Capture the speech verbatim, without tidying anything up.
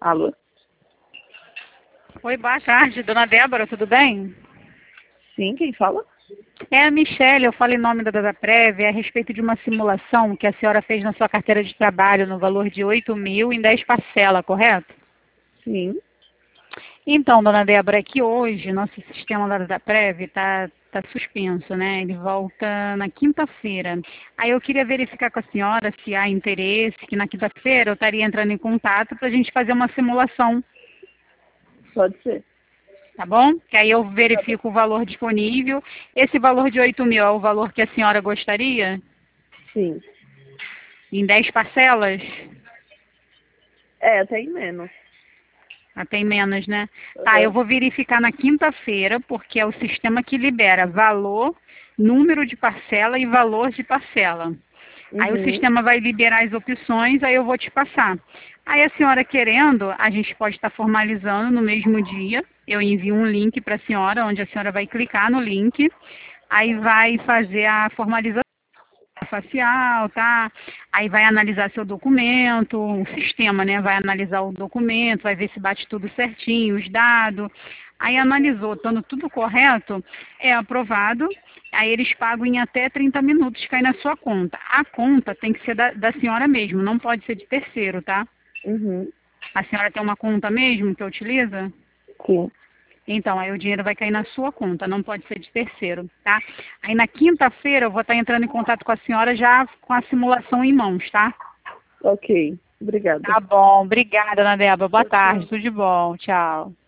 Alô? Oi, boa tarde, dona Débora, tudo bem? Sim, quem fala? É a Michelle, eu falo em nome da Dataprev, é a respeito de uma simulação que a senhora fez na sua carteira de trabalho no valor de oito mil em dez parcelas, correto? Sim. Então, dona Débora, é que hoje nosso sistema da Dataprev está tá suspenso, né? Ele volta na quinta-feira. Aí eu queria verificar com a senhora se há interesse, que na quinta-feira eu estaria entrando em contato para a gente fazer uma simulação. Pode ser. Tá bom? Que aí eu verifico o valor disponível. Esse valor de oito mil é o valor que a senhora gostaria? Sim. Em dez parcelas? É, até em menos. Ah, tem menos, né? Tá, eu Aham. vou verificar na quinta-feira, porque é o sistema que libera valor, número de parcela e valor de parcela. Aí o Uhum. sistema vai liberar as opções, aí eu vou te passar. Aí a senhora querendo, a gente pode estar formalizando no mesmo dia. Eu envio um link para a senhora, onde a senhora vai clicar no link, aí vai fazer a formalização facial, tá? Aí vai analisar seu documento, o sistema, né? Vai analisar o documento, vai ver se bate tudo certinho, os dados. Aí analisou, estando tudo correto, é aprovado. Aí eles pagam em até trinta minutos, cai na sua conta. A conta tem que ser da, da senhora mesmo, não pode ser de terceiro, tá? Uhum. A senhora tem uma conta mesmo que utiliza? Sim. Então, aí o dinheiro vai cair na sua conta, não pode ser de terceiro, tá? Aí na quinta-feira eu vou estar entrando em contato com a senhora já com a simulação em mãos, tá? Ok. Obrigada. Tá bom, obrigada, Ana Débora. Boa Tchau, tchau. tarde, tudo de bom, tchau.